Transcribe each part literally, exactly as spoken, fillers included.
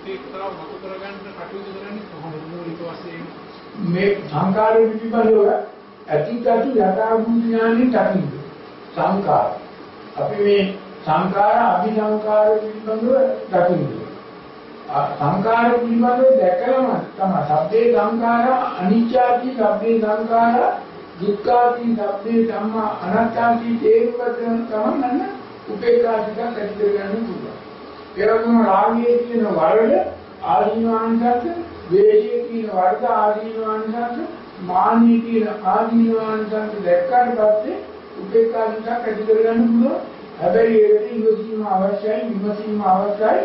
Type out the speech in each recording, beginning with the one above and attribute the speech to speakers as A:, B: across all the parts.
A: උපේක්ෂාව මතු කරගන්න කටයුතු කරන්නේ කොහොමද මූලික වශයෙන්
B: මේ සංකාර පිළිබඳව අතීතතු යථාභූත ඥානෙ දකින්න සංකාර අපි මේ සංකාර අභිසංකාර පිළිබඳව දකින්න සංකාර පිළිබඳව දැකලම තමයි සබ්බේ සංකාර අනිච්චාති සබ්බේ සංකාර දුක්ඛාති සබ්බේ ධම්මා අනාත්තාති තේරුවතන තමයි උපේක්ෂාසික ඇති කරගන්න පුළුවන්. ඒ වගේම රාගයේ තියෙන වරද ආදීනවාංශක, ද්වේෂයේ තියෙන වරද ආදීනවාංශක, මාන්නයේ තියෙන ආදීනවාංශක දැක්කාට පස්සේ උපේක්ෂාසික ඇති කරගන්න පුළුවන්. හැබැයි ඒකට ඉවසීම අවශ්‍යයි, විමසීම අවශ්‍යයි.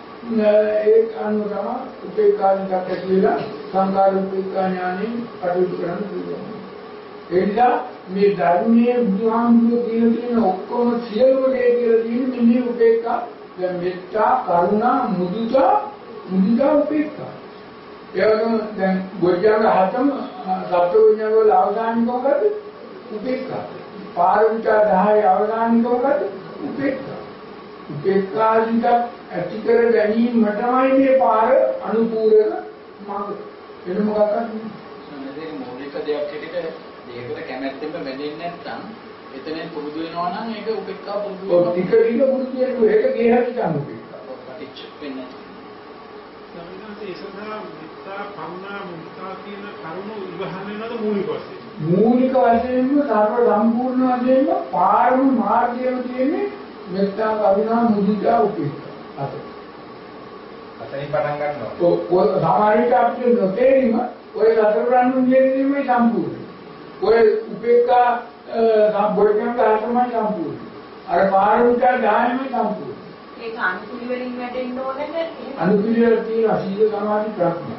B: ඒ අනුව තමයි උපේක්ෂාසික ඇති වෙලා සංකාර උපේක්ෂා ඥානෙ කටයුතු කරන්න පුළුවන්. ඒ නිසා මේ ධර්මයේ බුදුහාමුදුරුවෝ කියන තියෙන ඔක්කොම සියලුම දේ කියලා තියෙන්නේ මේ උපේක්ෂා. දැන් මෙත්තා, කරුණා, මුදිතා, මුදිතා උපේක්ෂා. ඒ වගේම දැන් ගොජ්ජංග හතම සත්වඥාන වල අවසානිකව ගත්තොත් උපේක්ෂා. පාරමිතා දහය අවසානිකව ගත්තොත් උපේක්ෂා. උපේක්ෂාදික ඇති කර ගැනීමටමයි මේ පාර අනුපූරක මාර්ග. වෙන මොකක්ද?
C: සම්මතයේ මූලික දෙයක් හැටියට ඒකට කැමැත්තෙන්ම වැදෙන්නේ නැත්නම් එතනෙන් පුරුදු වෙනවා නම් ඒක උපේක්ෂා පුරුදු වෙනවා.
B: ඔව් ටික ටික පුරුදු වෙනවා. ඒක ගේ හැටි ගන්න උපේක්ෂා.
C: පටිච්ච වෙන්නේ.
A: සම්මතයේ ඒ සඳහා මිත්‍යා, කරුණා, මුදිතා කියන කරුණු ඉවහල් වෙනවද මූලික වශයෙන්?
B: මූලික වශයෙන්ම සර්ව සම්පූර්ණ වශයෙන්ම පාරම මාර්ගයම තියෙන්නේ මෙත්තා, කරුණා, මුදිතා, උපේක්ෂා. අත.
D: අතනින් පටන් ගන්නවා.
B: ඔය සාමාන්‍යයෙන් අපිට නොතේරීම ඔය සතර බ්‍රහ්ම විද්‍යාවේ සම්පූර්ණ. ඔය උපේක්ෂා සම්බොධ්‍යංග ආත්මයි සම්පූර්ණ. අර පාරමිතා ඥානමයි සම්පූර්ණ.
E: ඒක අනුපිළි වලින් වැටෙන්න ඕනේ නේද?
B: අනුපිළි වල තියෙන සීල සමාධි ප්‍රඥා.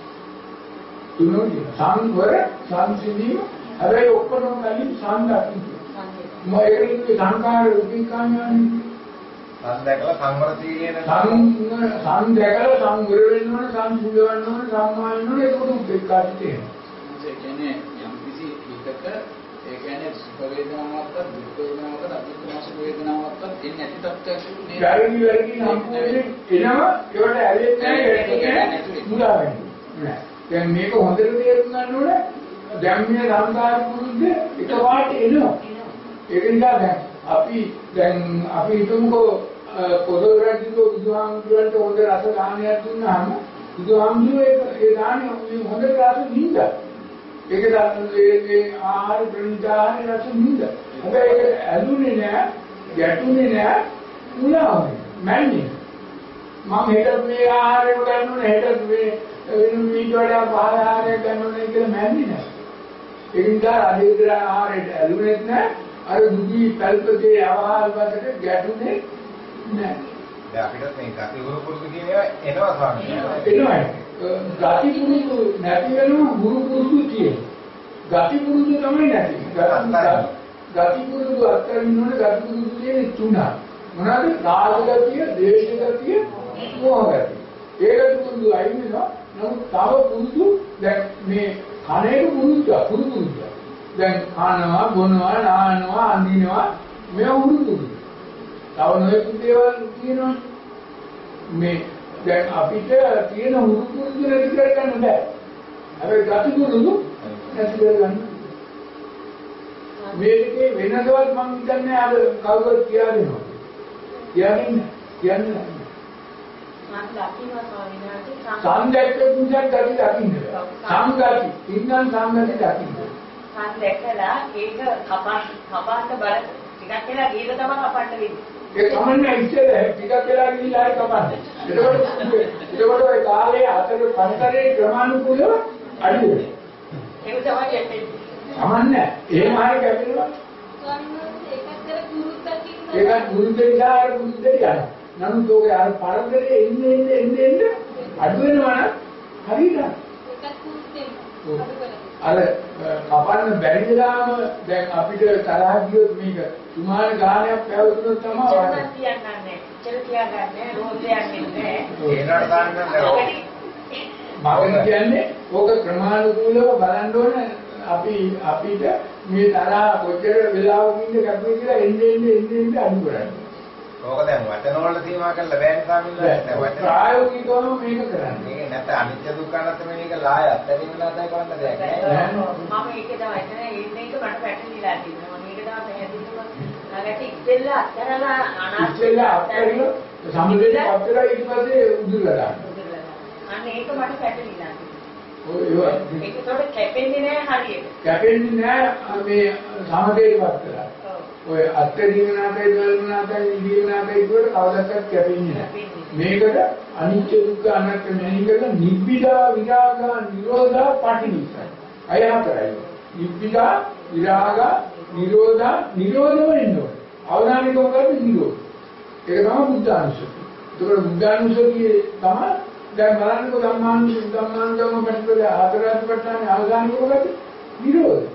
B: තුනෝදි සංවර සංසිඳීම හැබැයි ඔක්කොම කලින් සංගති. මම ඒකේ සංකාර උපේක්ෂා ඥානෙ
D: සංදකලා සංවර සීලයෙන්
B: සං සංදකලා සංවර වෙන්න ඕන, සංසිඳ වෙන්න ඕන, සම්මා වෙන්න ඕන ඒක උපේක්ෂා තියෙනවා.
C: ඒ කියන්නේ යම් කිසි විකක ඒ කියන්නේ සුඛ වේදනාවක්වත් දුක් වේදනාවක්වත් අදුක්ඛ වේදනාවක්වත් එන්නේ නැති තත්ත්වයක් නේ.
B: ගැරණි වැරදි සම්පූර්ණයෙන් එනවා ඒවට ඇලෙන්නේ නැහැ මුලා වෙන්නේ. දැන් මේක හොඳට තේරුම් ගන්න ඕනේ. දැන් මේ සංකාර පුරුද්ද එකපාරට එනවා. ඒක නිසා දැන් අපි දැන් අපි හිතමුකෝ පොදොල් රජුගේ බුදුහාමුදුරන්ට හොඳ රස දානයක් දුන්නාම බුදුහාමුදුරේ ඒ දානේ හොඳ රස නින්දා. ඒක ඒ ආහාර ප්‍රණීතාහාර රස නින්දා. හැබැයි ඒක ඇලුනේ නෑ, ගැටුනේ නෑ, මුලාවයි. මන්නේ. මම හෙට මේ ආහාරය ගන්න ඕනේ, හෙට මේ මීට වඩා පහළ ආහාරයක් ගන්න ඕනේ කියලා මන්නේ නෑ. ඒ නිසා අධිකතර ආහාරයට ඇලුනේත් නෑ. අර දුගී කල්පකේ අවහල් වලට ගැටුනේ නෑ.
D: දැන් අපිට මේ ගති ගුරු පුරුදු කියන ඒවා එනවා ස්වාමීනි.
B: එනවා. ගති පුරුදු නැති වෙනවා ගුරු පුරුදු තියෙනවා. ගති පුරුදු තමයි නැති. ගති පුරුදු අත්දකින්න ඕනේ ගති පුරුදු තියෙන තුනක්. මොනවාද? රාග ගතිය, දේශ ගතිය, මෝහ ගතිය. ඒක පුරුදු අයින් වෙනවා. නමුත් තව පුරුදු දැන් මේ කණේ පුරුදු පුරුදු දැන් කනවා, බොනවා, නානවා, අඳිනවා මේ පුරුදු. තව නොයෙක් දේවල් තියෙනවා. මේ දැන් අපිට තියෙන හුරු පුරුදු නැති කරගන්න බෑ. හැබැයි ගති පුරුදු නැති කරගන්න. මේකේ වෙනසවත් මම හිතන්නේ අර කවුරුත් කියලා දෙනවා. කියන්නේ කියන්නේ
E: මම දකින්නවා ස්වාමීන් වහන්සේ
B: සංදැක්ක පුජා ගති දකින්න. සංගති, ඉන්නම් සංගති දකින්න.
E: මම දැකලා ඒක කපන්න කපන්න බල ටිකක් වෙලා ගිහලා තමයි කපන්න වෙන්නේ.
B: ඒ කමන්නේ ඉස්සෙල්ලා ටිකක් වෙලා ගිහිල්ලා ආයි කපන්න. එතකොට එතකොට ඒ කාලේ අතර පන්තරේ ක්‍රමානුකූලව අඩු වෙනවා.
E: ඒක තමයි යන්නේ.
B: කමන්නේ. එහෙම ආයි කැපෙනවා.
E: ස්වාමීන් වහන්සේ ඒකත් කර ගුරුත් දකින්න.
B: ඒකත් ගුරුදෙනිලා අර ගුරුදෙනිය යනවා. නමුත් ඔගේ අර පරතරේ එන්නේ එන්නේ එන්නේ එන්නේ අඩු වෙනවා නම් හරියට.
E: ඒකත් ගුරුත් දෙන්න. අඩු කරලා.
B: අර කපන්න බැරි වෙලාම දැන් අපිට තරහ ගියොත් මේක තුමාන ගානයක් පැවතුනොත් තමයි
E: වරද කියන්නේ. චල තියාගන්නේ රෝදයක් නෙමෙයි.
D: ඒනට දාන්න නෑ.
B: මම කියන්නේ ඕක ක්‍රමානුකූලව බලන්න ඕනේ. අපි අපිට මේ තරහ කොච්චර වෙලාවකින්ද කැපුවේ කියලා එන්නේ එන්නේ එන්නේ එන්නේ අඩු කරන්න.
D: ඕක දැන් වචන වල සීමා කරලා බෑනේ සාමිල්ලා. වචන
B: ප්‍රායෝගිකවම මේක කරන්නේ.
D: මේක නැත්නම් අනිත්‍ය දුක්ඛ අනාත්ම මේක ලාය අත්දැකීම ලාතයි කරන්න දෙයක් නෑ.
E: මම ඒක තමයි එතන ඉන්නේ එක මට පැටලිලා තියෙනවා. මම මේක තමයි පැහැදිලිව ළඟට ඉස්සෙල්ලා අත්තරලා අනාත්ම
B: ඉස්සෙල්ලා අත්තරලා සම්බුද්ධ අත්තරලා ඊට පස්සේ උදුරලා දාන්න.
E: අන්න ඒක මට පැටලිලා තියෙනවා.
B: ඔය
E: ඒක උඩ කැපෙන්නේ නැහැ හරියට.
B: කැපෙන්නේ නැහැ මේ සමතේපත් කරලා. ඔය අත්දැකීමනාතයි දල්මනාතයි නිදීමනාතයි කියවට කවදාවත් කැපෙන්නේ නැහැ. මේකට අනිත්‍ය දුක්ඛ අනාත්ම මෙහි කරලා නිබ්බිදා විරාගා නිරෝධා පටිනිස්සයි. අය හතරයි. නිබ්බිදා විරාගා නිරෝධා නිරෝධව ඉන්නවා. අවදානික මොකද්ද නිරෝධ. ඒක තමයි බුද්ධානුස්සතිය. ඒතකොට බුද්ධානුස්සතියේ තමයි දැන් බලන්නකො ධම්මානුස්සතිය ධම්මානුගම පිටුපල ආතරාතිපට්ඨානේ අවදානික මොකද්ද? නිරෝධ.